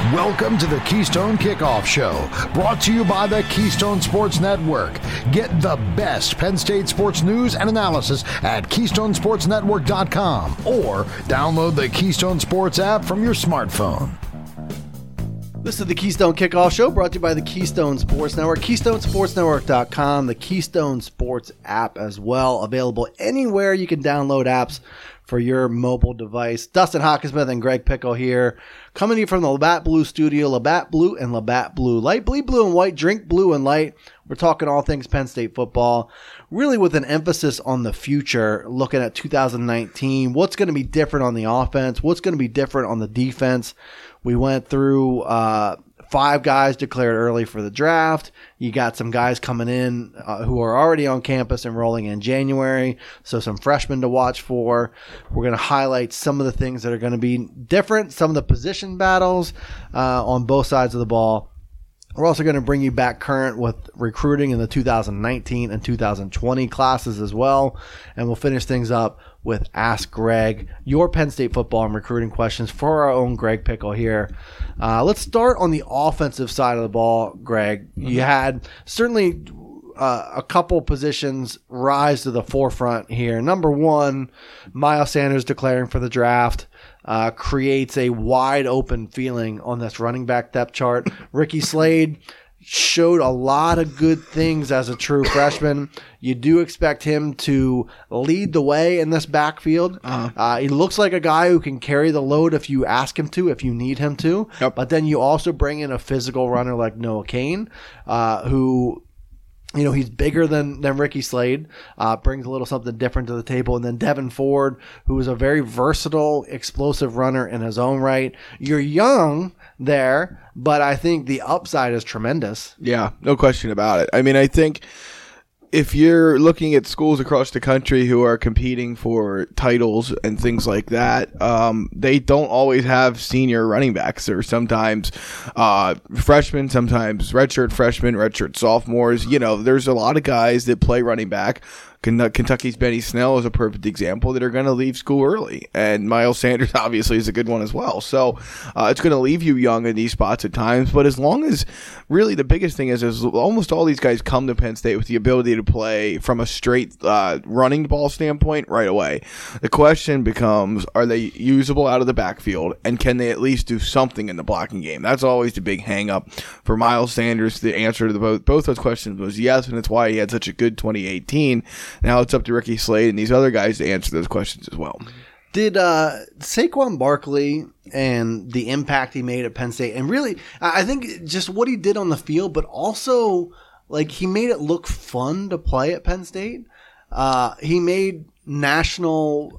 Welcome to the Keystone Kickoff Show, brought to you by the Keystone Sports Network. Get the best Penn State sports news and analysis at KeystoneSportsNetwork.com or download the Keystone Sports app from your smartphone. This is the Keystone Kickoff Show, brought to you by the Keystone Sports Network, KeystoneSportsNetwork.com, the Keystone Sports app as well, available anywhere you can download apps for your mobile device. Dustin Hockersmith and Greg Pickle here, coming to you from the Labatt Blue Studio. Labatt Blue and Labatt Blue Light. Bleed blue and white, drink blue and light. We're talking all things Penn State football, really with an emphasis on the future, looking at 2019. What's going to be different on the offense? What's going to be different on the defense? We went through 5 guys declared early for the draft. You got some guys coming in who are already on campus enrolling in January, so some freshmen to watch for. We're going to highlight some of the things that are going to be different, some of the position battles on both sides of the ball. We're also going to bring you back current with recruiting in the 2019 and 2020 classes as well. And we'll finish things up with Ask Greg, your Penn State football and recruiting questions for our own Greg Pickle here. Let's start on the offensive side of the ball, Greg. You had certainly a couple positions rise to the forefront here. Number one, Miles Sanders declaring for the draft. Creates a wide open feeling on this running back depth chart. Ricky Slade showed a lot of good things as a true freshman. You do expect him to lead the way in this backfield. He looks like a guy who can carry the load if you ask him to, if you need him to. Yep. But then you also bring in a physical runner like Noah Cain, who... You know, he's bigger than Ricky Slade, brings a little something different to the table. And then Devin Ford, who is a very versatile, explosive runner in his own right. You're young there, but I think the upside is tremendous. Yeah, no question about it. I mean, I think if you're looking at schools across the country who are competing for titles and things like that, they don't always have senior running backs. Or sometimes freshmen, sometimes redshirt freshmen, redshirt sophomores. You know, there's a lot of guys that play running back. Kentucky's Benny Snell is a perfect example that are going to leave school early. And Miles Sanders obviously is a good one as well. So it's going to leave you young in these spots at times. But as long as really the biggest thing is almost all these guys come to Penn State with the ability to play from a straight running ball standpoint right away. The question becomes, are they usable out of the backfield? And can they at least do something in the blocking game? That's always the big hang up for Miles Sanders. The answer to both those questions was yes. And it's why he had such a good 2018. Now it's up to Ricky Slade and these other guys to answer those questions as well. Did Saquon Barkley and the impact he made at Penn State, and really, I think just what he did on the field, but also like he made it look fun to play at Penn State. He made national,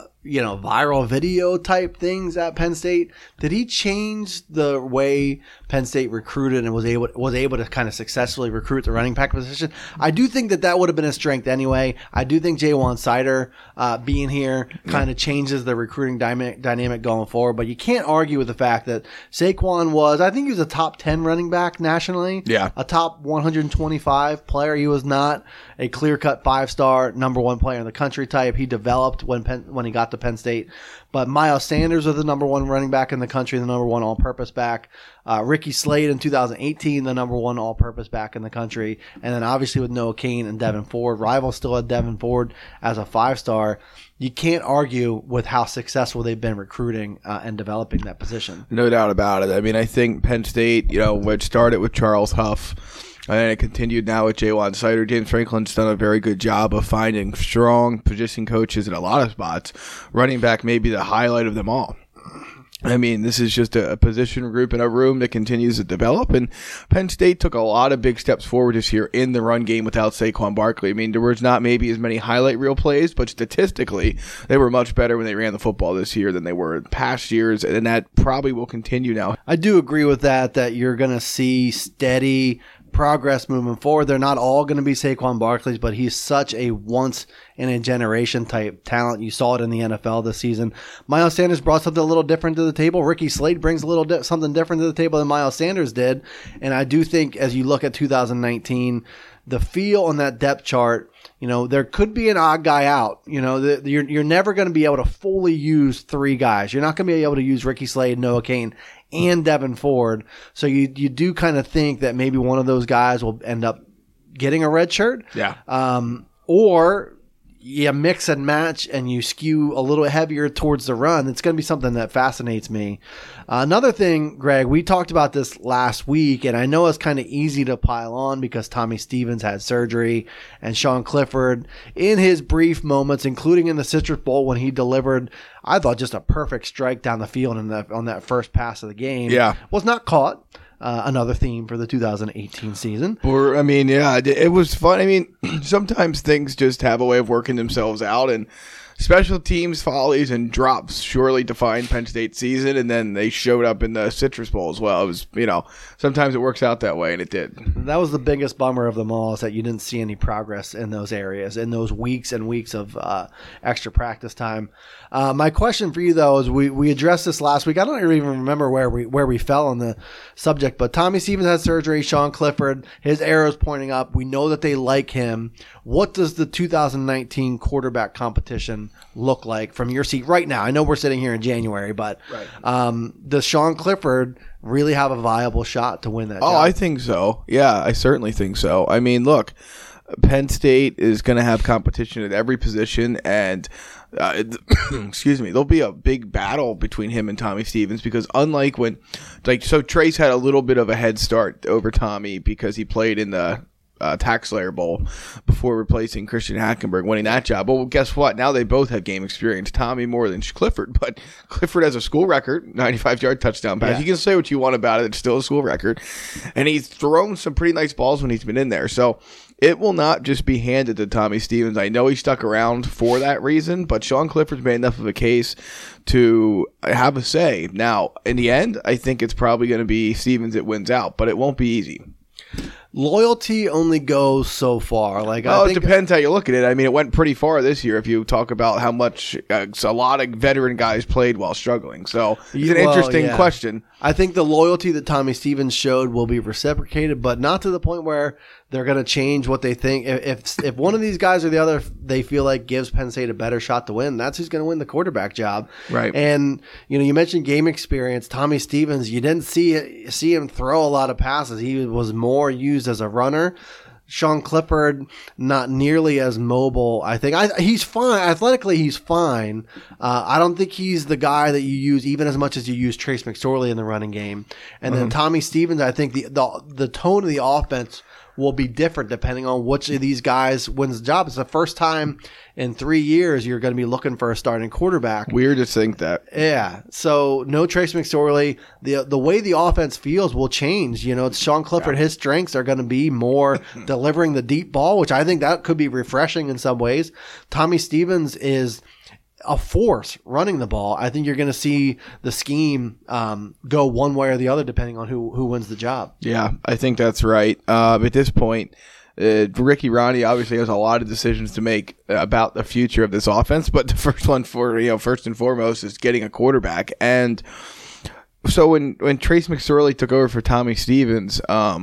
viral video type things at Penn State. Did he change the way Penn State recruited and was able to kind of successfully recruit the running back position? I do think that would have been a strength anyway. I do think Ja'Juan Seider being here kind of changes the recruiting dynamic going forward. But you can't argue with the fact that Saquon he was a top 10 running back nationally. Yeah. A top 125 player. He was not a clear-cut 5-star number 1 player in the country type. He developed when he got to Penn State. But Miles Sanders was the number 1 running back in the country, the number 1 all-purpose back. Ricky Slade in 2018, the number 1 all-purpose back in the country. And then obviously with Noah Cain and Devin Ford. Rivals still had Devin Ford as a 5-star. You can't argue with how successful they've been recruiting and developing that position. No doubt about it. I mean, I think Penn State, which started with Charles Huff, and then it continued now with Ja'Juan Seider. James Franklin's done a very good job of finding strong position coaches in a lot of spots. Running back may be the highlight of them all. I mean, this is just a position group in a room that continues to develop, and Penn State took a lot of big steps forward this year in the run game without Saquon Barkley. I mean, there was not maybe as many highlight reel plays, but statistically, they were much better when they ran the football this year than they were in past years, and that probably will continue now. I do agree with that you're going to see steady progress moving forward. They're not all going to be Saquon Barkley's, but he's such a once-in-a-generation type talent. You saw it in the NFL this season. Miles Sanders brought something a little different to the table. Ricky Slade brings a little something different to the table than Miles Sanders did. And I do think as you look at 2019, the feel on that depth chart, there could be an odd guy out. You're never going to be able to fully use three guys. You're not going to be able to use Ricky Slade, Noah Cain, and Devin Ford. So you do kind of think that maybe one of those guys will end up getting a red shirt. Yeah. Or you mix and match and you skew a little heavier towards the run. It's going to be something that fascinates me. Another thing, Greg, we talked about this last week, and I know it's kind of easy to pile on because Tommy Stevens had surgery, and Sean Clifford, in his brief moments, including in the Citrus Bowl when he delivered, I thought, just a perfect strike down the field on that first pass of the game, was not caught. Another theme for the 2018 season. It was fun. Sometimes things just have a way of working themselves out, and special teams follies and drops surely defined Penn State's season, and then they showed up in the Citrus Bowl as well. It was, sometimes it works out that way, and it did. That was the biggest bummer of them all, is that you didn't see any progress in those areas, in those weeks and weeks of extra practice time. My question for you, though, is we addressed this last week. I don't even remember where we fell on the subject, but Tommy Stevens had surgery. Sean Clifford, his arrow's pointing up. We know that they like him. What does the 2019 quarterback competition look like from your seat right now? I know we're sitting here in January, but does Sean Clifford really have a viable shot to win that job? I think so. Yeah, I certainly think so. Look, Penn State is going to have competition at every position, and there'll be a big battle between him and Tommy Stevens, because unlike Trace had a little bit of a head start over Tommy because he played in the Taxslayer Bowl before replacing Christian Hackenberg, winning that job. Well, guess what? Now they both have game experience. Tommy more than Clifford, but Clifford has a school record, 95-yard touchdown pass. Yeah. You can say what you want about it. It's still a school record. And he's thrown some pretty nice balls when he's been in there. So it will not just be handed to Tommy Stevens. I know he stuck around for that reason, but Sean Clifford's made enough of a case to have a say. Now, in the end, I think it's probably going to be Stevens that wins out, but it won't be easy. Loyalty only goes so far. It depends how you look at it. It went pretty far this year if you talk about how much a lot of veteran guys played while struggling. So it's an interesting question. I think the loyalty that Tommy Stevens showed will be reciprocated, but not to the point where they're going to change what they think. If one of these guys or the other they feel like gives Penn State a better shot to win, that's who's going to win the quarterback job. Right. And you mentioned game experience. Tommy Stevens, you didn't see him throw a lot of passes. He was more used as a runner. Sean Clifford, not nearly as mobile. I think he's fine. Athletically, he's fine. I don't think he's the guy that you use even as much as you use Trace McSorley in the running game. And then Tommy Stevens, I think the tone of the offense will be different depending on which of these guys wins the job. It's the first time in 3 years you're going to be looking for a starting quarterback. Weird to think that. Yeah. So no Trace McSorley. The way the offense feels will change. It's Sean Clifford. His strengths are going to be more delivering the deep ball, which I think that could be refreshing in some ways. Tommy Stevens is a force running the ball. I think you're going to see the scheme go one way or the other depending on who wins the job. Yeah, I think that's right. At this point, Ricky Ronnie obviously has a lot of decisions to make about the future of this offense, but the first one first and foremost is getting a quarterback. And so when Trace McSorley took over for Tommy Stevens,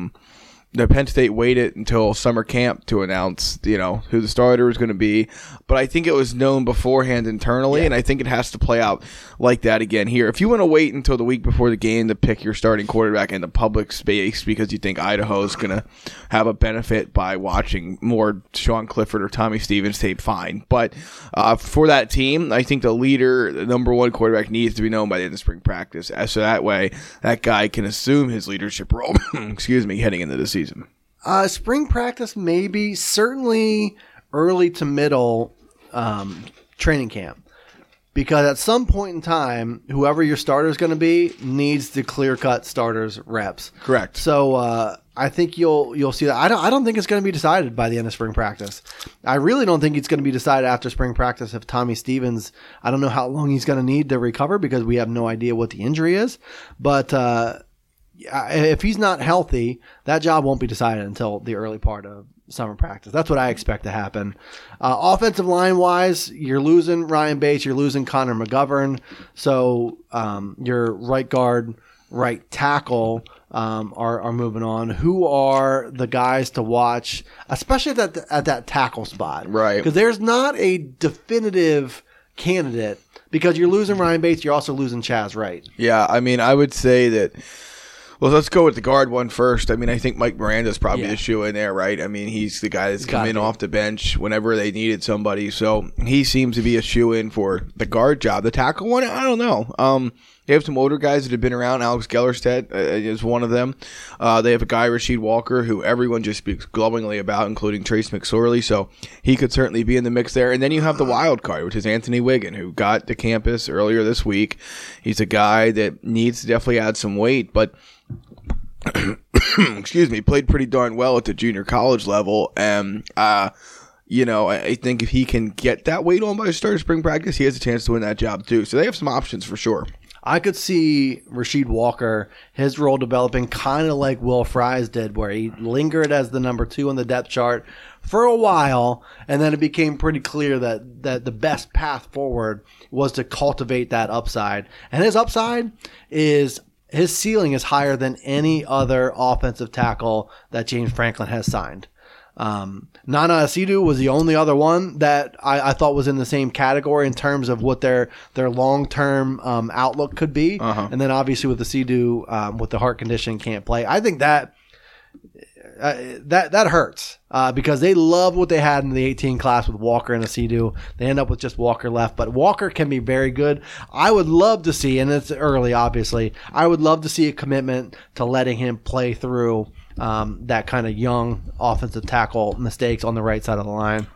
the Penn State waited until summer camp to announce, who the starter was going to be. But I think it was known beforehand internally, and I think it has to play out like that again here. If you want to wait until the week before the game to pick your starting quarterback in the public space because you think Idaho is going to have a benefit by watching more Sean Clifford or Tommy Stevens tape, fine. But for that team, I think the leader, the number one quarterback, needs to be known by the end of spring practice. So that way, that guy can assume his leadership role, heading into the season. Spring practice, maybe. Certainly early to middle training camp. Because at some point in time, whoever your starter is going to be needs to clear-cut starters reps. Correct. So I think you'll see that. I don't think it's going to be decided by the end of spring practice. I really don't think it's going to be decided after spring practice if Tommy Stevens, I don't know how long he's going to need to recover because we have no idea what the injury is. But if he's not healthy, that job won't be decided until the early part of summer practice. That's what I expect to happen. Offensive line wise, you're losing Ryan Bates, you're losing Connor McGovern. So your right guard right tackle are moving on. Who are the guys to watch, especially at that tackle spot? Right. Because there's not a definitive candidate, because you're losing Ryan Bates, you're also losing Chaz Wright. Yeah, I mean, I would say that. Well, let's go with the guard one first. I mean, I think Mike Miranda's probably the shoe in there, right? I mean, he's the guy that's come in off the bench whenever they needed somebody. So he seems to be a shoe in for the guard job. The tackle one, I don't know. They have some older guys that have been around. Alex Gellerstedt is one of them. They have a guy, Rasheed Walker, who everyone just speaks glowingly about, including Trace McSorley. So he could certainly be in the mix there. And then you have the wild card, which is Anthony Wiggin, who got to campus earlier this week. He's a guy that needs to definitely add some weight, but excuse me, played pretty darn well at the junior college level. And, I think if he can get that weight on by the start of spring practice, he has a chance to win that job too. So they have some options for sure. I could see Rasheed Walker, his role developing kind of like Will Fries did, where he lingered as the number 2 on the depth chart for a while, and then it became pretty clear that the best path forward was to cultivate that upside. And his upside is, his ceiling is higher than any other offensive tackle that James Franklin has signed. Nana Asidu was the only other one that I thought was in the same category in terms of what their long-term outlook could be. And then obviously with Asidu, with the heart condition, can't play. I think that hurts because they love what they had in the 18 class with Walker and Asidu. They end up with just Walker left, but Walker can be very good. I would love to see, and it's early obviously, I would love to see a commitment to letting him play through that kind of young offensive tackle mistakes on the right side of the line.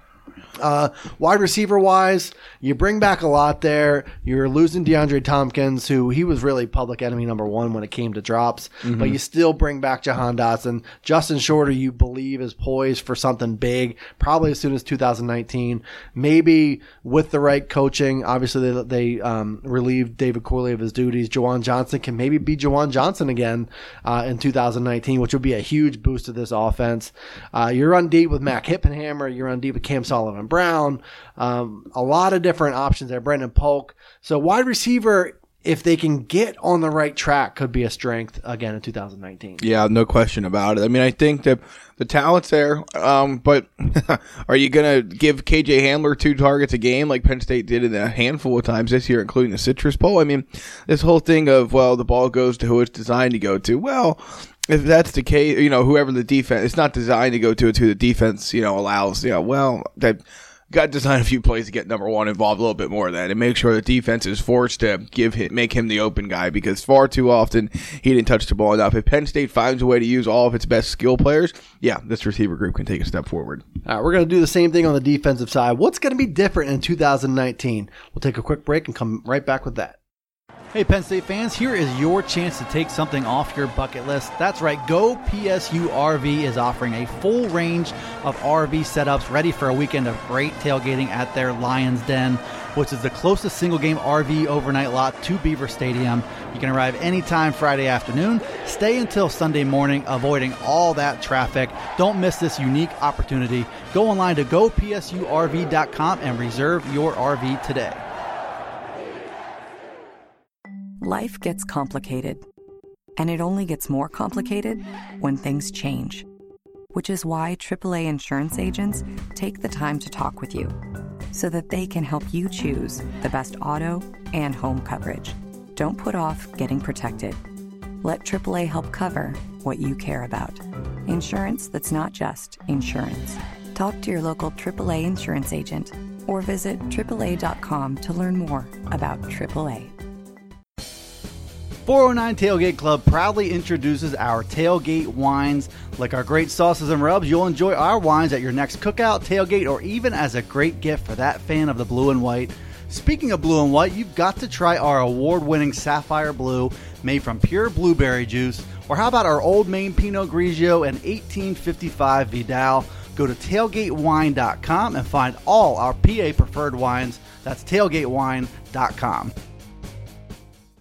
Wide receiver wise, you bring back a lot there. You're losing DeAndre Tompkins, who he was really public enemy number 1 when it came to drops, but you still bring back Jahan Dotson. Justin Shorter, you believe, is poised for something big, probably as soon as 2019. Maybe with the right coaching, obviously they relieved David Corley of his duties. Juwan Johnson can maybe be Juwan Johnson again in 2019, which would be a huge boost to this offense. You're on deep with Mac Hippenhammer. You're on deep with Cam Sullivan Brown, a lot of different options there. Brendan Polk. So wide receiver, if they can get on the right track, could be a strength again in 2019. Yeah, no question about it. I mean, I think that the talent's there, but are you going to give KJ Hamler 2 targets a game like Penn State did in a handful of times this year, including the Citrus Bowl? I mean, this whole thing of, well, the ball goes to who it's designed to go to. Well, if that's the case, whoever the defense, it's not designed to go to, it's who the defense, allows, that got designed a few plays to get number 1 involved a little bit more of that and make sure the defense is forced to make him the open guy, because far too often he didn't touch the ball enough. If Penn State finds a way to use all of its best skill players, this receiver group can take a step forward. All right, we're going to do the same thing on the defensive side. What's going to be different in 2019? We'll take a quick break and come right back with that. Hey Penn State fans, here is your chance to take something off your bucket list. That's right, Go PSU RV is offering a full range of RV setups ready for a weekend of great tailgating at their Lions Den, which is the closest single-game RV overnight lot to Beaver Stadium. You can arrive anytime Friday afternoon, stay until Sunday morning, avoiding all that traffic. Don't miss this unique opportunity. Go online to gopsurv.com and reserve your RV today. Life gets complicated, and it only gets more complicated when things change, which is why AAA insurance agents take the time to talk with you so that they can help you choose the best auto and home coverage. Don't put off getting protected. Let AAA help cover what you care about. Insurance that's not just insurance. Talk to your local AAA insurance agent or visit AAA.com to learn more about AAA. 409 Tailgate Club proudly introduces our tailgate wines. Like our great sauces and rubs, you'll enjoy our wines at your next cookout, tailgate, or even as a great gift for that fan of the blue and white. Speaking of blue and white, you've got to try our award-winning Sapphire Blue made from pure blueberry juice. Or how about our Old Main Pinot Grigio and 1855 Vidal? Go to tailgatewine.com and find all our PA preferred wines. That's tailgatewine.com.